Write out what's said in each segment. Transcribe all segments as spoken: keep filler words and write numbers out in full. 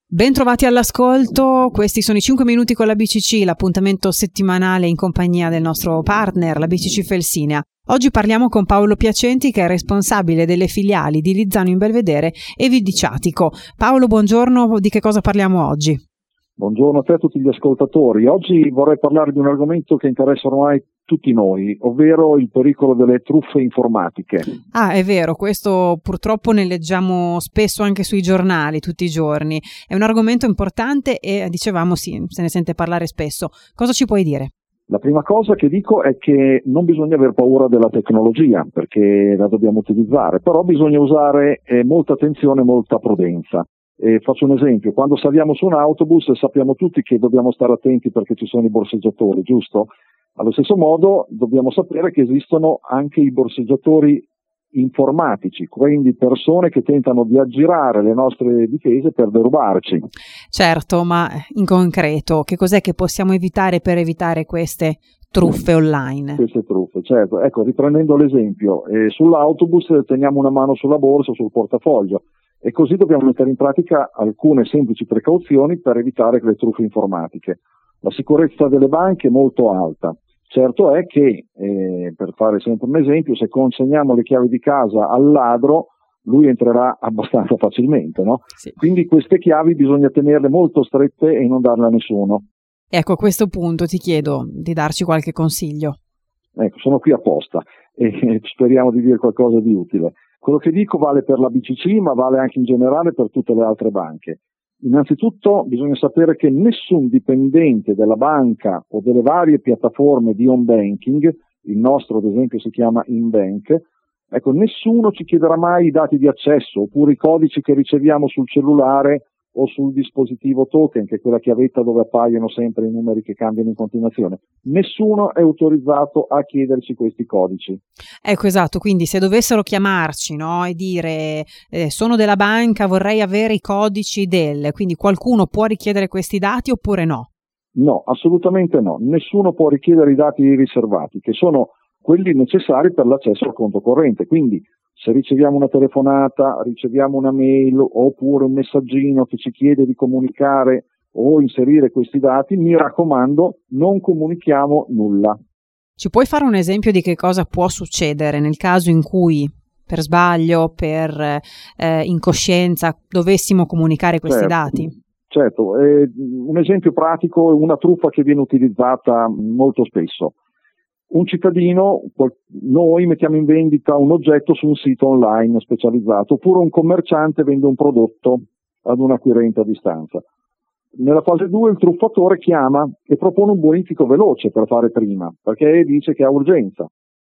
Ben trovati all'ascolto, questi sono i cinque minuti con la B C C, l'appuntamento settimanale in compagnia del nostro partner, la B C C Felsinea. Oggi parliamo con Paolo Piacenti, che è responsabile delle filiali di Lizzano in Belvedere e Vidiciatico. Paolo, buongiorno, di che cosa parliamo oggi? Buongiorno a te e a tutti gli ascoltatori. Oggi vorrei parlare di un argomento che interessa ormai tutti noi, ovvero il pericolo delle truffe informatiche. Ah, è vero, questo purtroppo ne leggiamo spesso anche sui giornali tutti i giorni. È un argomento importante e, dicevamo, sì, se ne sente parlare spesso. Cosa ci puoi dire? La prima cosa che dico è che non bisogna aver paura della tecnologia, perché la dobbiamo utilizzare, però bisogna usare eh, molta attenzione e molta prudenza. Eh, faccio un esempio: quando saliamo su un autobus sappiamo tutti che dobbiamo stare attenti perché ci sono i borseggiatori, giusto? Allo stesso modo dobbiamo sapere che esistono anche i borseggiatori informatici, quindi persone che tentano di aggirare le nostre difese per derubarci. Certo, ma in concreto che cos'è che possiamo evitare per evitare queste truffe online? Queste truffe, certo. Ecco, riprendendo l'esempio, eh, sull'autobus teniamo una mano sulla borsa o sul portafoglio e così dobbiamo mettere in pratica alcune semplici precauzioni per evitare le truffe informatiche. La sicurezza delle banche è molto alta. Certo è che, eh, per fare sempre un esempio, se consegniamo le chiavi di casa al ladro, lui entrerà abbastanza facilmente, no? Sì. Quindi queste chiavi bisogna tenerle molto strette e non darle a nessuno. Ecco, a questo punto ti chiedo di darci qualche consiglio. Ecco, sono qui apposta e speriamo di dire qualcosa di utile. Quello che dico vale per la B C C, ma vale anche in generale per tutte le altre banche. Innanzitutto bisogna sapere che nessun dipendente della banca o delle varie piattaforme di home banking, il nostro ad esempio si chiama InBank, ecco, nessuno ci chiederà mai i dati di accesso oppure i codici che riceviamo sul cellulare o sul dispositivo token, che è quella chiavetta dove appaiono sempre i numeri che cambiano in continuazione. Nessuno è autorizzato a chiederci questi codici. Ecco, esatto, quindi se dovessero chiamarci, no, e dire eh, sono della banca, vorrei avere i codici del, quindi qualcuno può richiedere questi dati oppure no? No, assolutamente no. Nessuno può richiedere i dati riservati, che sono quelli necessari per l'accesso al conto corrente. Quindi se riceviamo una telefonata, riceviamo una mail oppure un messaggino che ci chiede di comunicare o inserire questi dati, mi raccomando, non comunichiamo nulla. Ci puoi fare un esempio di che cosa può succedere nel caso in cui per sbaglio, per eh, incoscienza, dovessimo comunicare questi certo, dati? Certo, eh, un esempio pratico è una truffa che viene utilizzata molto spesso. Un cittadino, noi mettiamo in vendita un oggetto su un sito online specializzato, oppure un commerciante vende un prodotto ad un acquirente a distanza. Nella fase due il truffatore chiama e propone un bonifico veloce per fare prima, perché dice che ha urgenza.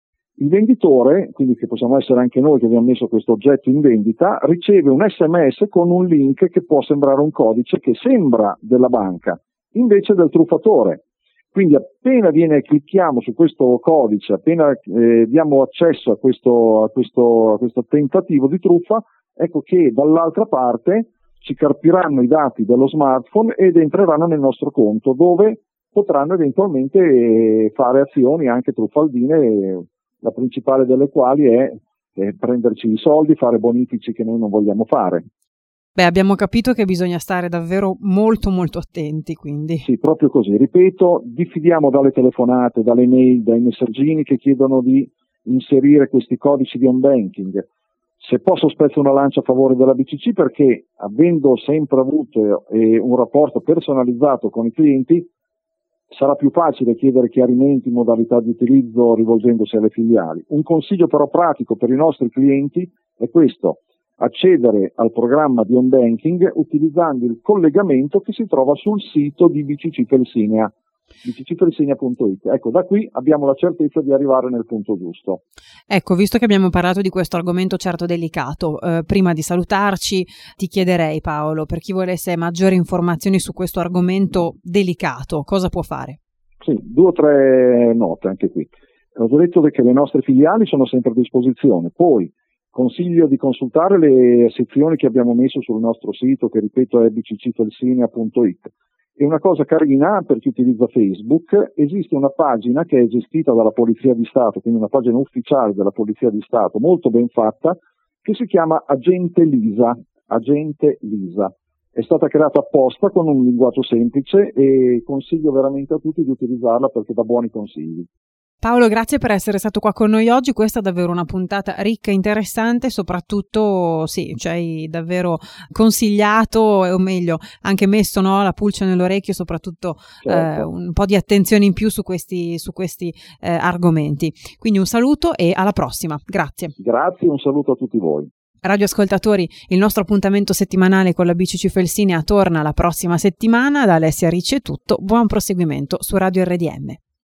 Il venditore, quindi che possiamo essere anche noi che abbiamo messo questo oggetto in vendita, riceve un S M S con un link che può sembrare un codice che sembra della banca, invece del truffatore. Quindi appena viene, clicchiamo su questo codice, appena eh, diamo accesso a questo, a, questo, a questo tentativo di truffa, ecco che dall'altra parte ci carpiranno i dati dello smartphone ed entreranno nel nostro conto, dove potranno eventualmente eh, fare azioni anche truffaldine, eh, la principale delle quali è eh, prenderci i soldi, fare bonifici che noi non vogliamo fare. Beh, abbiamo capito che bisogna stare davvero molto molto attenti, quindi. Sì, proprio così. Ripeto, diffidiamo dalle telefonate, dalle mail, dai messaggini che chiedono di inserire questi codici di home banking. Se posso spezzo una lancia a favore della B C C perché, avendo sempre avuto eh, un rapporto personalizzato con i clienti, sarà più facile chiedere chiarimenti in modalità di utilizzo rivolgendosi alle filiali. Un consiglio però pratico per i nostri clienti è questo: accedere al programma di home banking utilizzando il collegamento che si trova sul sito di B C C Felsinea, b c c felsinea punto it. Ecco, da qui abbiamo la certezza di arrivare nel punto giusto. Ecco, visto che abbiamo parlato di questo argomento certo delicato, eh, prima di salutarci ti chiederei, Paolo, per chi volesse maggiori informazioni su questo argomento delicato, cosa può fare? Sì, due o tre note anche qui. Ho già detto che le nostre filiali sono sempre a disposizione, poi consiglio di consultare le sezioni che abbiamo messo sul nostro sito, che ripeto è b c c felsinea punto it. E una cosa carina per chi utilizza Facebook, esiste una pagina che è gestita dalla Polizia di Stato, quindi una pagina ufficiale della Polizia di Stato, molto ben fatta, che si chiama Agente Lisa, Agente Lisa. È stata creata apposta con un linguaggio semplice e consiglio veramente a tutti di utilizzarla perché dà buoni consigli. Paolo, grazie per essere stato qua con noi oggi. Questa è davvero una puntata ricca e interessante, soprattutto sì, ci hai davvero consigliato, o meglio, anche messo, no, la pulce nell'orecchio, soprattutto certo. eh, un po' di attenzione in più su questi, su questi eh, argomenti. Quindi un saluto e alla prossima. Grazie. Grazie, un saluto a tutti voi. Radioascoltatori, il nostro appuntamento settimanale con la B C C Felsinea torna la prossima settimana. Da Alessia Ricci è tutto. Buon proseguimento su Radio R D M.